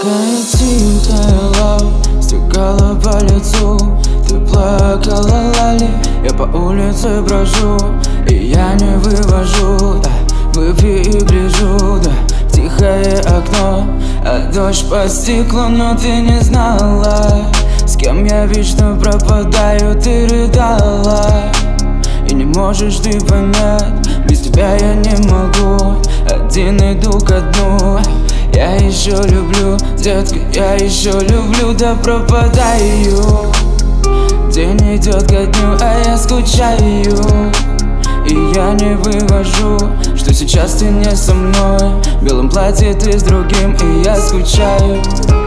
Тихая, тихая лава стекала по лицу. Ты плакала, лали, я по улице брожу, и я не вывожу, да, выпью и гляжу, да, в тихое окно, а дождь по стеклу. Но ты не знала, с кем я вечно пропадаю, ты рыдала. И не можешь ты понять, без тебя я не могу, один иду ко дну. Я еще люблю, детка, я еще люблю, да пропадаю. День идет ко дню, а я скучаю. И я не вывожу, что сейчас ты не со мной. В белом платье ты с другим, и я скучаю.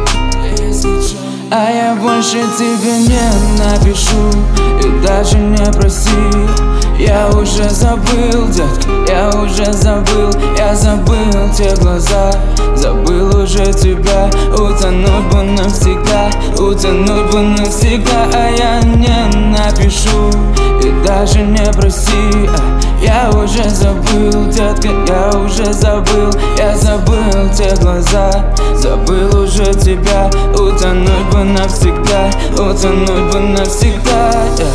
А я больше тебе не напишу, и даже не проси. Я уже забыл, детка, я уже забыл. Я забыл те глаза, забыл уже тебя. Утонуть бы навсегда, утонуть бы навсегда. А я не напишу, и даже не проси. Я уже забыл, детка, я уже забыл. Я забыл те глаза, забыл уже тебя. Утонуть бы навсегда, утонуть бы навсегда,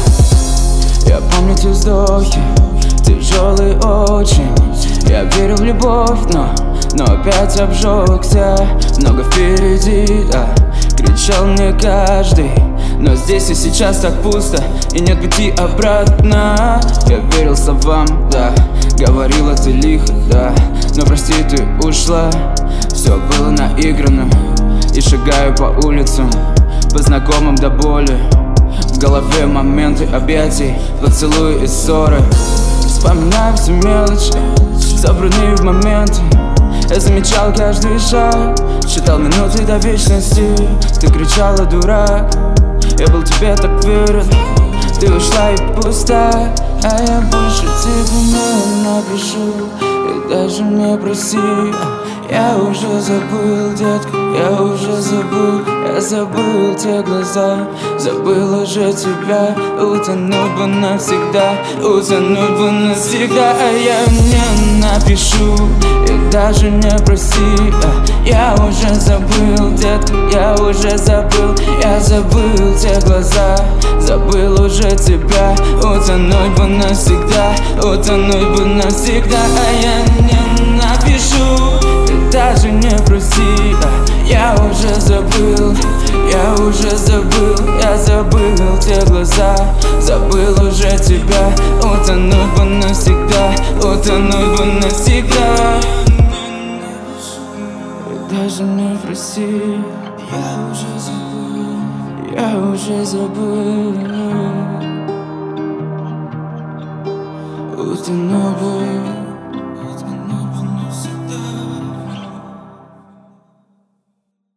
Я помню те вздохи, тяжелые очень. Я верил в любовь, но опять обжегся. Много впереди, да, кричал мне каждый. Но здесь и сейчас так пусто, и нет пути обратно. Я верил словам, да, говорила ты лихо, да, но прости, ты ушла. Все было наиграно, и шагаю по улицам, по знакомым до боли. В голове моменты объятий, поцелуи и ссоры. Вспоминаю все мелочи, собранные в моменты. Я замечал каждый шаг, считал минуты до вечности. Ты кричала, дурак, я был тебе так верен. Ты ушла и пуста, а я больше тебе не напишу, и даже не проси. Я уже забыл, детка, я уже забыл. Я забыл те глаза, забыл уже тебя. Утонуть бы навсегда, утонуть бы навсегда. А я не напишу, и даже не проси. Я уже забыл, детка, я уже забыл. Я забыл те глаза, забыл уже тебя. Утонуть бы навсегда, утонуть бы навсегда. А я не напишу, и даже не проси. Я уже забыл, я уже забыл. Я забыл те глаза, забыл уже тебя. Утонуть бы навсегда, утонуть бы навсегда. И даже не проси. Я уже забыл, я уже забыл. Утонуть бы.